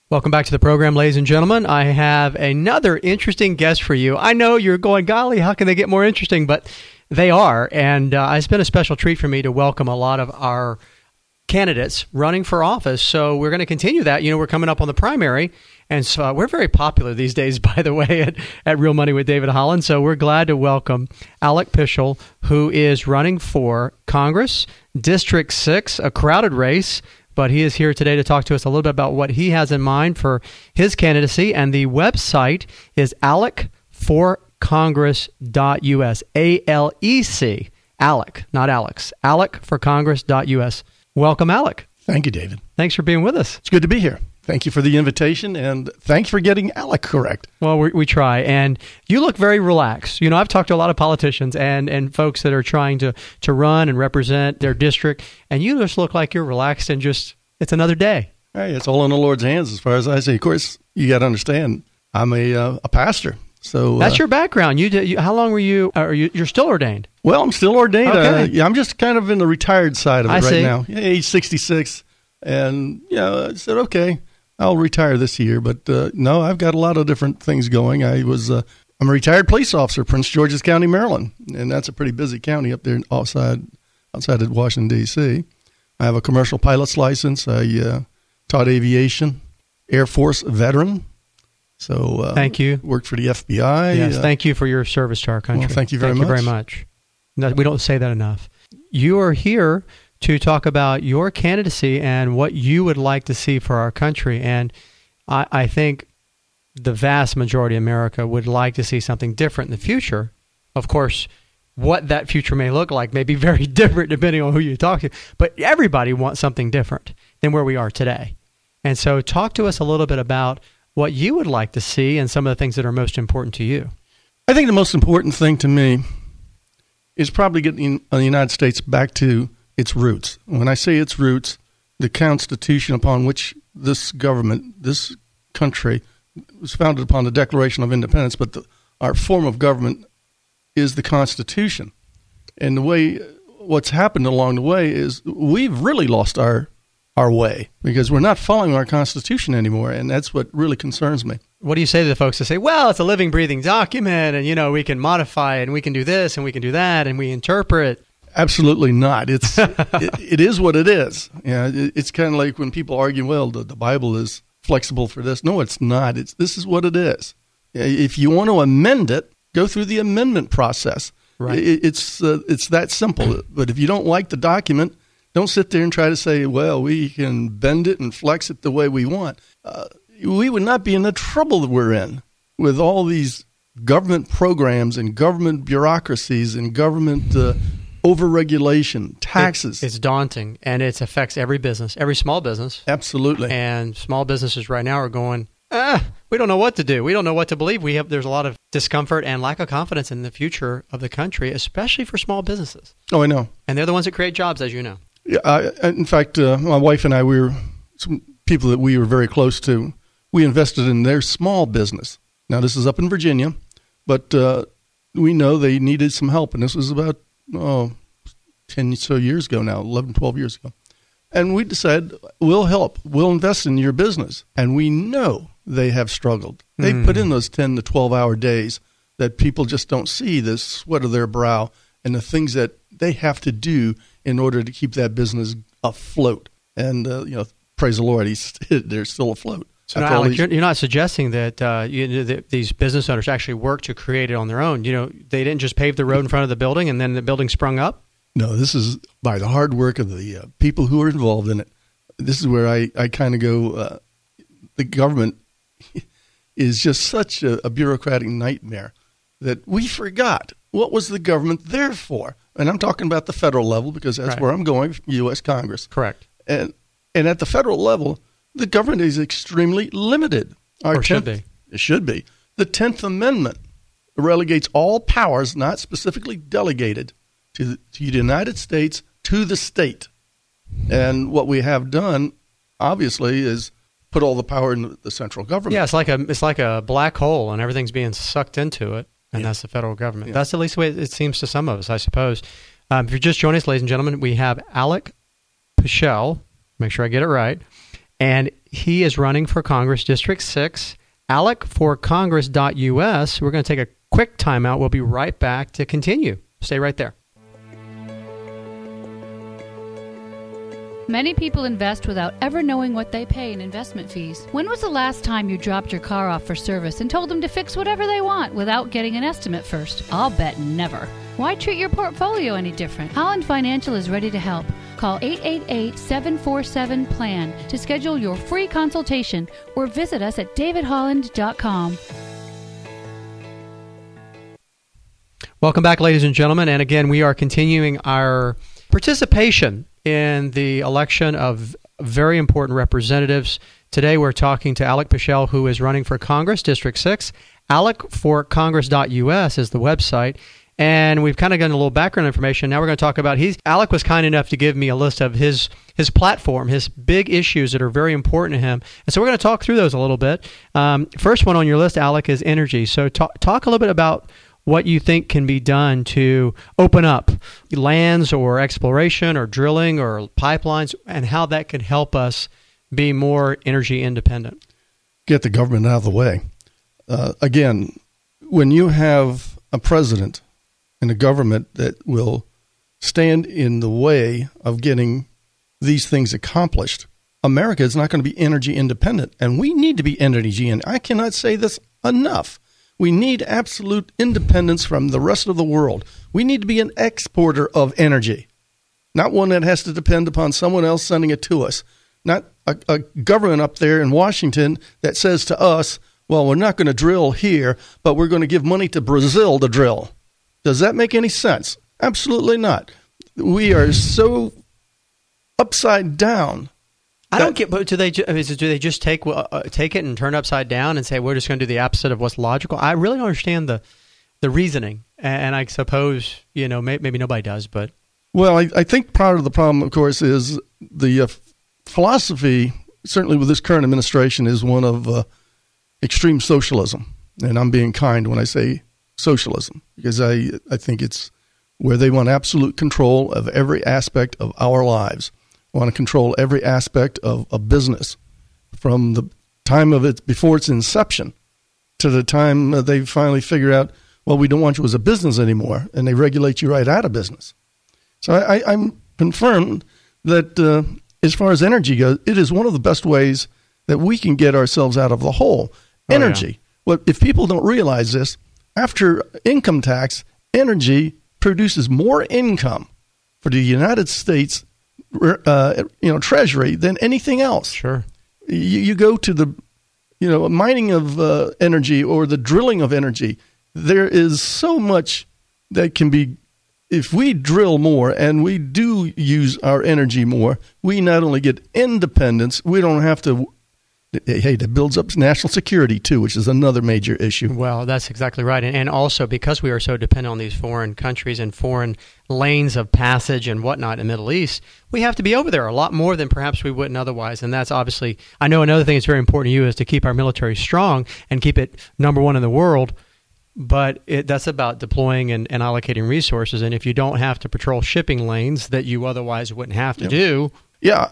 Welcome back to the program, ladies and gentlemen. I have another interesting guest for you. I know you're going, golly, how can they get more interesting? But they are, and it's been a special treat for me to welcome a lot of our candidates running for office. So we're going to continue that. You know, we're coming up on the primary, and so we're very popular these days, by the way, at Real Money with David Holland. So we're glad to welcome Alec Pischel, who is running for Congress, District 6, a crowded race. But he is here today to talk to us a little bit about what he has in mind for his candidacy. And the website is alecforcongress.us. A-L-E-C. Alec, not Alex. alecforcongress.us. Welcome, Alec. Thank you, David. Thanks for being with us. It's good to be here. Thank you for the invitation, and thanks for getting Alec correct. Well, we try, and you look very relaxed. You know, I've talked to a lot of politicians and folks that are trying to run and represent their district, and you just look like you're relaxed and just, it's another day. Hey, it's all in the Lord's hands as far as I say. Of course, you got to understand, I'm a pastor. So that's your background. How long were you, you're still ordained? Well, I'm still ordained. Okay. I'm just kind of in the retired side of it I see. now. Age 66, and I said, okay, I'll retire this year, but no, I've got a lot of different things going. I'm a retired police officer, Prince George's County, Maryland, and that's a pretty busy county up there outside of Washington, D.C. I have a commercial pilot's license. I taught aviation, Air Force veteran. So thank you. Worked for the FBI. Yes, thank you for your service to our country. Well, thank you very much. No, we don't say that enough. You are here to talk about your candidacy and what you would like to see for our country. And I think the vast majority of America would like to see something different in the future. Of course, what that future may look like may be very different depending on who you talk to. But everybody wants something different than where we are today. And so talk to us a little bit about what you would like to see and some of the things that are most important to you. I think the most important thing to me is probably getting the United States back to its roots. When I say its roots, the Constitution upon which this government, this country, was founded upon the Declaration of Independence, but our form of government is the Constitution. And the way what's happened along the way is we've really lost our way because we're not following our Constitution anymore, and that's what really concerns me. What do you say to the folks that say, well, it's a living, breathing document, and, we can modify it, and we can do this, and we can do that, and we interpret? Absolutely not. It is what it is. It's kind of like when people argue, well, the Bible is flexible for this. No, it's not. This is what it is. If you want to amend it, go through the amendment process. Right. It's that simple. But if you don't like the document, don't sit there and try to say, well, we can bend it and flex it the way we want. We would not be in the trouble that we're in with all these government programs and government bureaucracies and government overregulation, taxes. It's daunting, and it affects every business, every small business. Absolutely. And small businesses right now are going, we don't know what to do. We don't know what to believe. There's a lot of discomfort and lack of confidence in the future of the country, especially for small businesses. Oh, I know. And they're the ones that create jobs, as you know. Yeah. In fact, my wife and I, we were some people that we were very close to. We invested in their small business. Now, this is up in Virginia, but we know they needed some help, and this was about 10 so years ago now, 11, 12 years ago. And we decided, we'll help. We'll invest in your business. And we know they have struggled. They put in those 10 to 12-hour days that people just don't see, the sweat of their brow, and the things that they have to do in order to keep that business afloat. And, praise the Lord, they're still afloat. So now, Alec, you're not suggesting that these business owners actually work to create it on their own. They didn't just pave the road in front of the building and then the building sprung up? No, this is by the hard work of the people who are involved in it. This is where I kind of go, the government is just such a bureaucratic nightmare that we forgot what was the government there for. And I'm talking about the federal level because that's where I'm going, U.S. Congress. Correct. And at the federal level, the government is extremely limited. Should be. It should be. The 10th Amendment relegates all powers not specifically delegated to the United States to the state. And what we have done, obviously, is put all the power in the central government. Yeah, it's like a black hole, and everything's being sucked into it, and that's the federal government. Yeah. That's at least the way it seems to some of us, I suppose. If you're just joining us, ladies and gentlemen, we have Alec Pischel. Make sure I get it right. And He is running for Congress, District 6, alecforcongress.us. We're going to take a quick timeout. We'll be right back to continue. Stay right there. Many people invest without ever knowing what they pay in investment fees. When was the last time you dropped your car off for service and told them to fix whatever they want without getting an estimate first? I'll bet never. Why treat your portfolio any different? Holland Financial is ready to help. Call 888-747-PLAN to schedule your free consultation or visit us at davidholland.com. Welcome back, ladies and gentlemen. And again, we are continuing our participation in the election of very important representatives. Today we're talking to Alec Peschel, who is running for Congress, District 6. alecforcongress.us is the website. And we've kind of gotten a little background information. Now we're going to talk about, Alec was kind enough to give me a list of his platform, his big issues that are very important to him. And so we're going to talk through those a little bit. First one on your list, Alec, is energy. So talk a little bit about what you think can be done to open up lands or exploration or drilling or pipelines, and how that could help us be more energy independent. Get the government out of the way. Again, when you have a president and a government that will stand in the way of getting these things accomplished, America is not going to be energy independent, and we need to be energy independent. I cannot say this enough. We need absolute independence from the rest of the world. We need to be an exporter of energy, not one that has to depend upon someone else sending it to us, not a government up there in Washington that says to us, well, we're not going to drill here, but we're going to give money to Brazil to drill. Does that make any sense? Absolutely not. We are so upside down. I don't get, but do they just take it and turn it upside down and say we're just going to do the opposite of what's logical? I really don't understand the reasoning, and I suppose maybe nobody does. But well, I think part of the problem, of course, is the philosophy. Certainly, with this current administration, is one of extreme socialism, and I'm being kind when I say socialism because I think it's where they want absolute control of every aspect of our lives. Want to control every aspect of a business from the time of it before its inception to the time they finally figure out, well, we don't want you as a business anymore, and they regulate you right out of business. So I'm confirmed that as far as energy goes, it is one of the best ways that we can get ourselves out of the hole. Energy. Yeah. Well, if people don't realize this, after income tax, energy produces more income for the United States Treasury than anything else. Sure. You go to the, mining of energy or the drilling of energy. There is so much that can be, if we drill more and we do use our energy more, we not only get independence, we don't have to, that builds up national security too, which is another major issue. Well, that's exactly right. And also because we are so dependent on these foreign countries and foreign lanes of passage and whatnot in the Middle East, we have to be over there a lot more than perhaps we wouldn't otherwise. And that's obviously, I know another thing that's very important to you is to keep our military strong and keep it number one in the world. But that's about deploying and allocating resources. And if you don't have to patrol shipping lanes that you otherwise wouldn't have to do. Yeah.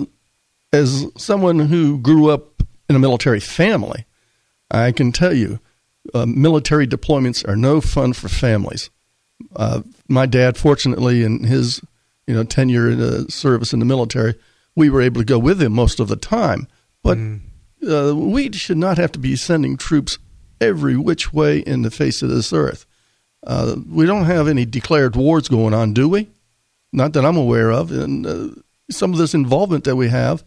As someone who grew up in a military family, I can tell you military deployments are no fun for families. My dad, fortunately, in his tenure in service in the military, we were able to go with him most of the time. But we should not have to be sending troops every which way in the face of this earth. We don't have any declared wars going on, do we? Not that I'm aware of. And some of this involvement that we have,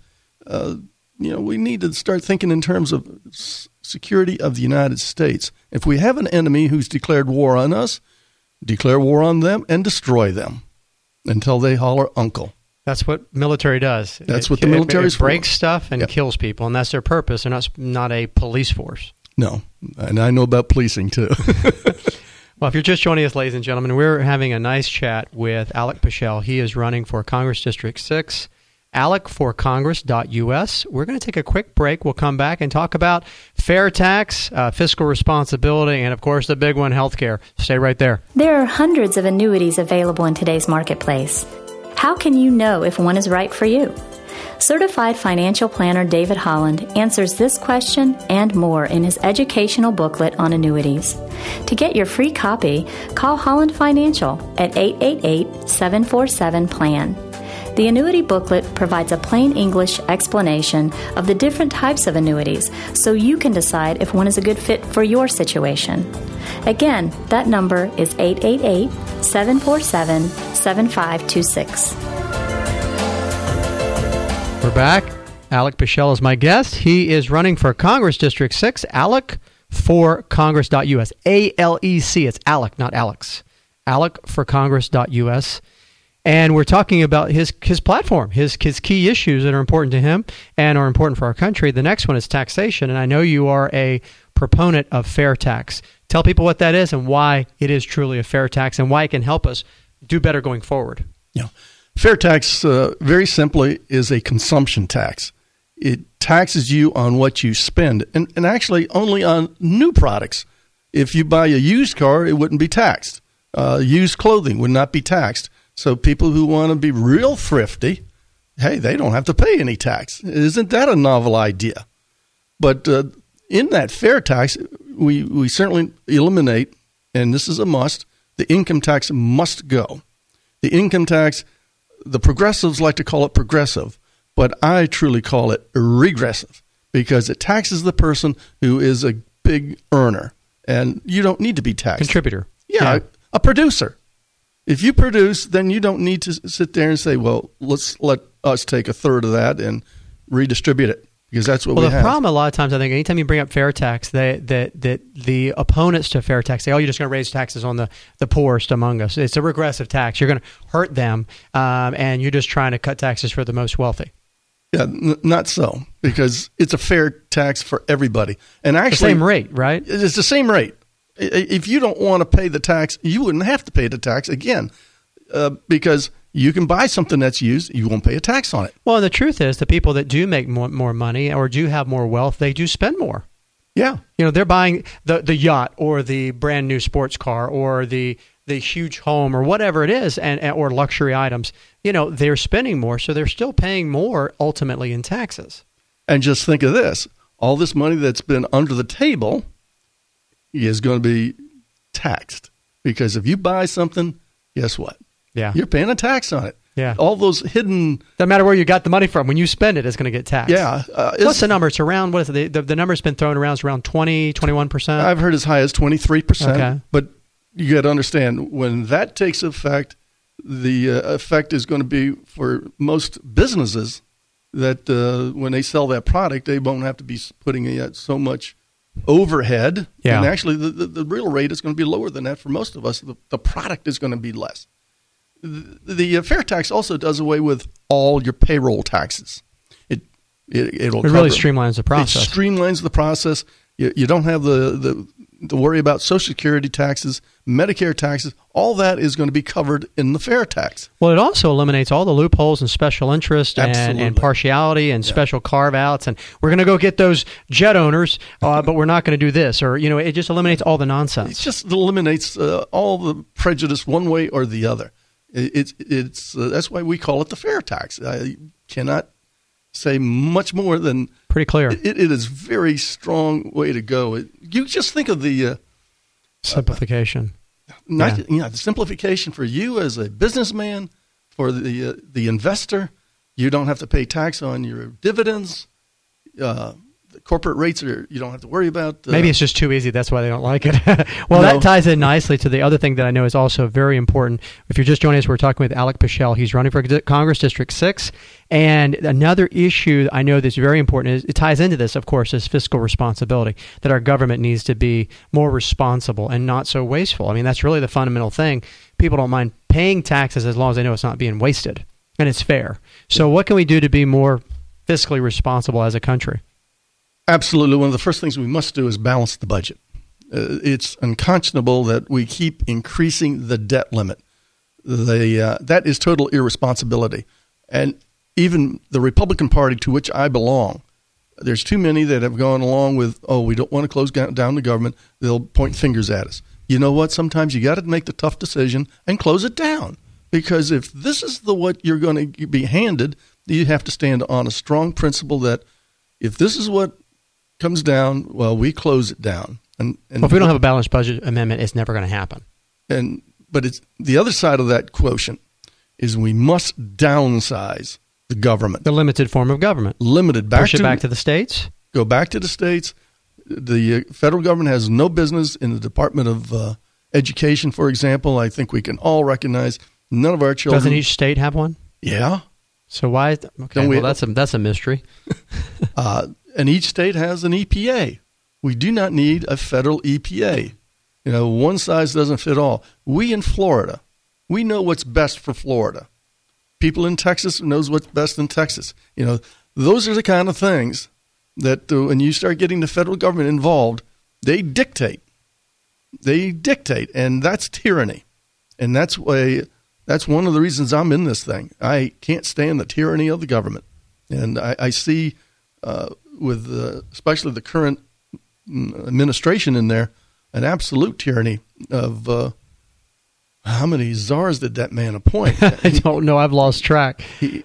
we need to start thinking in terms of security of the United States. If we have an enemy who's declared war on us, declare war on them and destroy them until they holler uncle. That's what military does. That's what the military is for. It breaks stuff and kills people, and that's their purpose. They're not a police force. No, and I know about policing too. Well, if you're just joining us, ladies and gentlemen, we're having a nice chat with Alec Peschel. He is running for Congress District 6. alecforcongress.us. We're going to take a quick break. We'll come back and talk about fair tax, fiscal responsibility, and, of course, the big one, healthcare. Stay right there. There are hundreds of annuities available in today's marketplace. How can you know if one is right for you? Certified financial planner David Holland answers this question and more in his educational booklet on annuities. To get your free copy, call Holland Financial at 888-747-PLAN. The annuity booklet provides a plain English explanation of the different types of annuities so you can decide if one is a good fit for your situation. Again, that number is 888-747-7526. We're back. Alec Pichelle is my guest. He is running for Congress District 6. Alec for Congress.us. A-L-E-C. It's Alec, not Alex. Alec for Congress.us. And we're talking about his platform, his key issues that are important to him and are important for our country. The next one is taxation, and I know you are a proponent of fair tax. Tell people what that is and why it is truly a fair tax and why it can help us do better going forward. Yeah. Fair tax, very simply, is a consumption tax. It taxes you on what you spend, and actually only on new products. If you buy a used car, it wouldn't be taxed. Used clothing would not be taxed. So people who want to be real thrifty, hey, they don't have to pay any tax. Isn't that a novel idea? But in that fair tax, we certainly eliminate, and this is a must, the income tax must go. The income tax, the progressives like to call it progressive, but I truly call it regressive because it taxes the person who is a big earner, and you don't need to be taxed. Contributor. Yeah. A producer. If you produce, then you don't need to sit there and say, well, let's let us take a third of that and redistribute it, because that's what we have. Well, the problem a lot of times, I think, anytime you bring up fair tax, the opponents to fair tax say, oh, you're just going to raise taxes on the poorest among us. It's a regressive tax. You're going to hurt them, and you're just trying to cut taxes for the most wealthy. Yeah, not so, because it's a fair tax for everybody. And actually, the same rate, right? It's the same rate. If you don't want to pay the tax, you wouldn't have to pay the tax again, because you can buy something that's used. You won't pay a tax on it. Well, the truth is, the people that do make more money or do have more wealth, they do spend more. Yeah. You know, they're buying the yacht or the brand new sports car or the huge home or whatever it is, or luxury items. You know, they're spending more, so they're still paying more ultimately in taxes. And just think of this. All this money that's been under the table is going to be taxed, because if you buy something, guess what? Yeah. You're paying a tax on it. Yeah. All those hidden... Doesn't matter where you got the money from. When you spend it, it's going to get taxed. Yeah. What's the number? It's around, what is it? The number's been thrown around. It's around 20, 21%? I've heard as high as 23%. Okay. But you got to understand, when that takes effect, the effect is going to be for most businesses that when they sell that product, they won't have to be putting so much overhead. Yeah. And actually, the real rate is going to be lower than that for most of us. The product is going to be less. The fair tax also does away with all your payroll taxes. It really streamlines the process. It streamlines the process. You don't have the worry about Social Security taxes, Medicare taxes. All that is going to be covered in the fair tax. Well, it also eliminates all the loopholes and special interest and partiality and special carve-outs. And we're going to go get those jet owners, but we're not going to do this. Or, it just eliminates all the nonsense. It just eliminates all the prejudice one way or the other. It's that's why we call it the fair tax. I cannot say much more than pretty clear. It is a very strong way to go. You just think of the simplification. The simplification for you as a businessman, for the investor. You don't have to pay tax on your dividends. The corporate rates you don't have to worry about. Maybe it's just too easy. That's why they don't like it. Well, that ties in nicely to the other thing that I know is also very important. If you're just joining us, we're talking with Alec Pichelle. He's running for Congress District 6. And another issue I know that's very important is it ties into this, of course, is fiscal responsibility, that our government needs to be more responsible and not so wasteful. I mean, that's really the fundamental thing. People don't mind paying taxes as long as they know it's not being wasted and it's fair. So what can we do to be more fiscally responsible as a country? Absolutely. One of the first things we must do is balance the budget. It's unconscionable that we keep increasing the debt limit. That is total irresponsibility. And even the Republican Party, to which I belong, there's too many that have gone along with, we don't want to close down the government. They'll point fingers at us. You know what? Sometimes you got to make the tough decision and close it down. Because if this is what you're going to be handed, you have to stand on a strong principle that if this is what comes down, well, we close it down. And if we don't have a balanced budget amendment, it's never going to happen. But it's the other side of that quotient is we must downsize the government. The limited form of government. Limited. Push it back to the states. Go back to the states. The federal government has no business in the Department of Education, for example. I think we can all recognize none of our children. Doesn't each state have one? Yeah. So why? Okay, well, that's a mystery. And each state has an EPA. We do not need a federal EPA. One size doesn't fit all. We in Florida, we know what's best for Florida. People in Texas knows what's best in Texas. Those are the kind of things that when you start getting the federal government involved, they dictate. And that's tyranny. And that's one of the reasons I'm in this thing. I can't stand the tyranny of the government. And I see with especially the current administration in there, an absolute tyranny of how many czars did that man appoint? I don't know. I've lost track.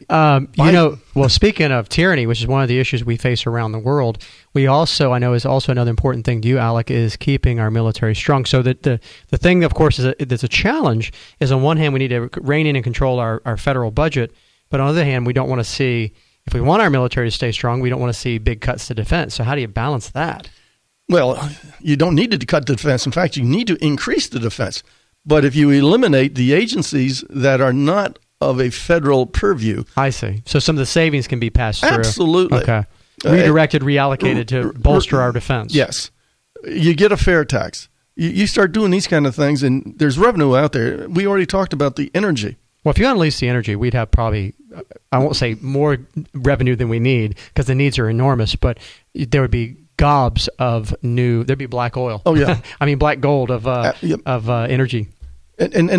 Well, speaking of tyranny, which is one of the issues we face around the world, I know is also another important thing to you, Alec, is keeping our military strong. So that the thing, of course, that's a challenge is on one hand, we need to rein in and control our federal budget. But on the other hand, we don't want to see, if we want our military to stay strong, we don't want to see big cuts to defense. So how do you balance that? Well, you don't need to cut the defense. In fact, you need to increase the defense. But if you eliminate the agencies that are not of a federal purview. I see. So some of the savings can be passed through. Absolutely. Okay. Redirected, reallocated to bolster our defense. Yes. You get a fair tax. You start doing these kind of things, and there's revenue out there. We already talked about the energy. Well, if you unleash the energy, we'd have probably, I won't say more revenue than we need because the needs are enormous, but there would be gobs of there'd be black oil. Oh, yeah. I mean, black gold of energy. And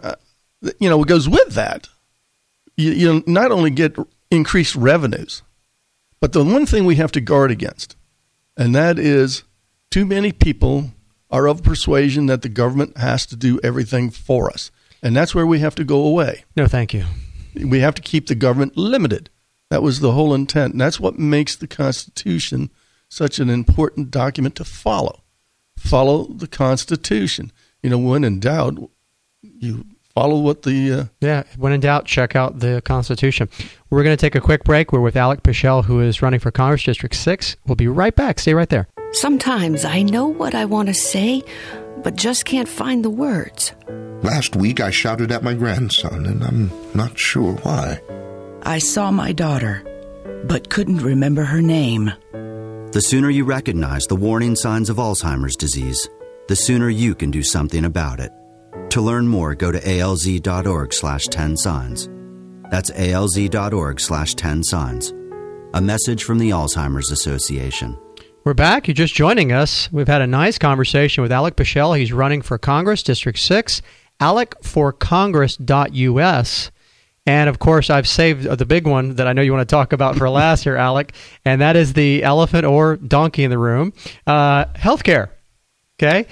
what goes with that, you not only get increased revenues, but the one thing we have to guard against, and that is too many people are of persuasion that the government has to do everything for us. And that's where we have to go away. No, thank you. We have to keep the government limited. That was the whole intent. And that's what makes the Constitution such an important document to follow. Follow the Constitution. When in doubt, you follow what the... when in doubt, check out the Constitution. We're going to take a quick break. We're with Alec Pichel, who is running for Congress District 6. We'll be right back. Stay right there. Sometimes I know what I want to say, but just can't find the words. Last week I shouted at my grandson, and I'm not sure why. I saw my daughter, but couldn't remember her name. The sooner you recognize the warning signs of Alzheimer's disease, the sooner you can do something about it. To learn more, go to alz.org/10signs. That's alz.org/10signs. A message from the Alzheimer's Association. We're back. You're just joining us. We've had a nice conversation with Alec Pichel. He's running for Congress, District 6, alecforcongress.us. And, of course, I've saved the big one that I know you want to talk about for last here, Alec, and that is the elephant or donkey in the room, healthcare. Okay?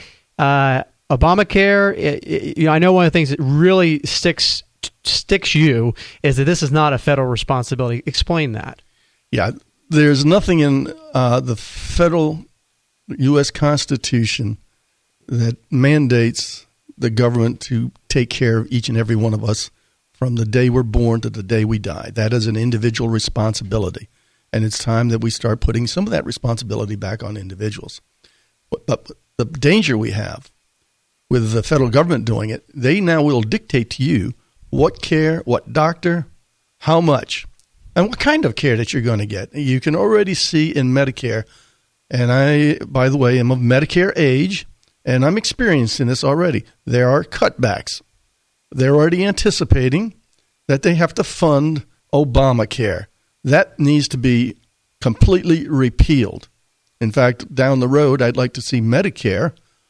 Obamacare, I know one of the things that really sticks you is that this is not a federal responsibility. Explain that. Yeah. There's nothing in the federal U.S. Constitution that mandates the government to take care of each and every one of us from the day we're born to the day we die. That is an individual responsibility, and it's time that we start putting some of that responsibility back on individuals. But the danger we have with the federal government doing it, they now will dictate to you what care, what doctor, how much, and what kind of care that you're going to get. You can already see in Medicare, and I, by the way, am of Medicare age, and I'm experiencing this already. There are cutbacks. They're already anticipating that they have to fund Obamacare. That needs to be completely repealed. In fact, down the road, I'd like to see Medicare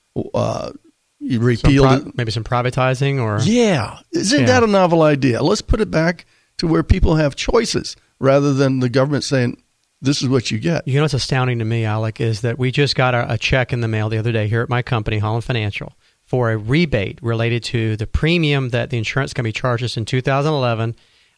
repealed. Maybe some privatizing or... Yeah. Isn't that a novel idea? Let's put it back to where people have choices rather than the government saying, this is what you get. What's astounding to me, Alec, is that we just got a check in the mail the other day here at my company, Holland Financial, for a rebate related to the premium that the insurance company charged us in 2011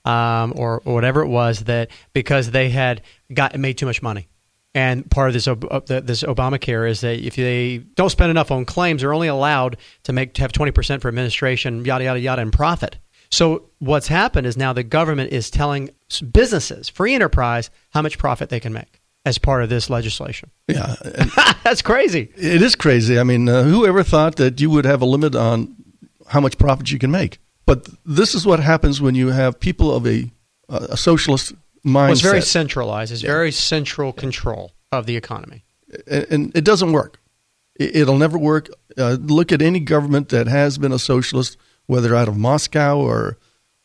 or whatever it was, that because they had made too much money. And part of this Obamacare is that if they don't spend enough on claims, they're only allowed to have 20% for administration, yada, yada, yada, and profit. So what's happened is now the government is telling businesses, free enterprise, how much profit they can make as part of this legislation. Yeah. That's crazy. It is crazy. I mean, whoever thought that you would have a limit on how much profit you can make? But this is what happens when you have people of a socialist mindset. Well, it's very centralized. It's very central control of the economy. And it doesn't work. It'll never work. Look at any government that has been a socialist, whether out of Moscow or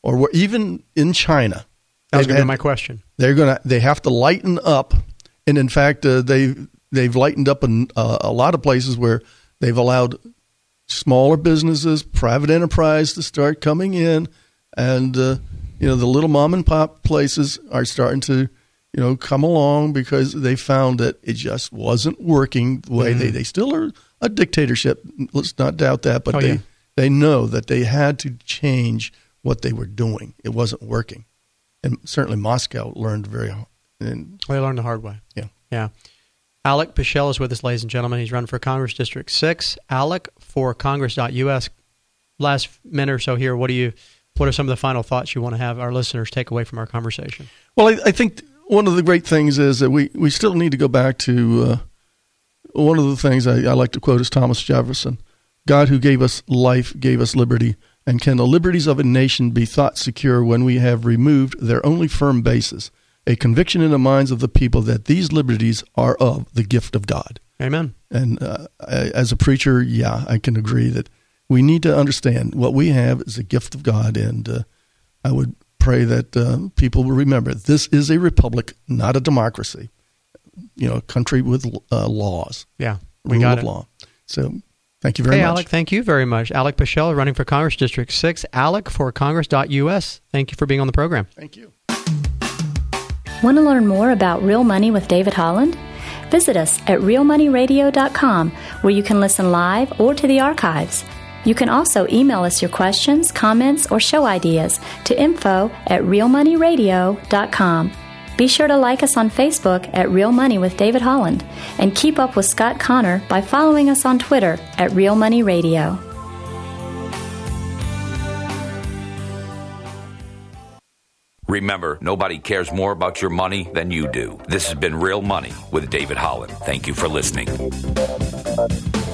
even in China. That was going to be my question. They have to lighten up, and in fact, they've lightened up in a lot of places where they've allowed smaller businesses, private enterprise to start coming in, and the little mom and pop places are starting to come along because they found that it just wasn't working the way they still are a dictatorship. Let's not doubt that, but they know that they had to change what they were doing. It wasn't working. And certainly Moscow learned they learned the hard way. Yeah. Alec Pichel is with us, ladies and gentlemen. He's running for Congress District 6. Alec for Congress.us. Last minute or so here, what are some of the final thoughts you want to have our listeners take away from our conversation? Well, I think one of the great things is that we still need to go back to one of the things I like to quote is Thomas Jefferson. God who gave us life gave us liberty, and can the liberties of a nation be thought secure when we have removed their only firm basis, a conviction in the minds of the people that these liberties are of the gift of God. Amen. And as a preacher, I can agree that we need to understand what we have is a gift of God, and I would pray that people will remember this is a republic, not a democracy. A country with laws. Yeah, we got it. Law. So thank you very much. Alec, thank you very much. Alec Pichel, running for Congress District 6. Alec for Congress.us. Thank you for being on the program. Thank you. Want to learn more about Real Money with David Holland? Visit us at realmoneyradio.com, where you can listen live or to the archives. You can also email us your questions, comments, or show ideas to info@realmoneyradio.com. Be sure to like us on Facebook at Real Money with David Holland, and keep up with Scott Connor by following us on Twitter at Real Money Radio. Remember, nobody cares more about your money than you do. This has been Real Money with David Holland. Thank you for listening.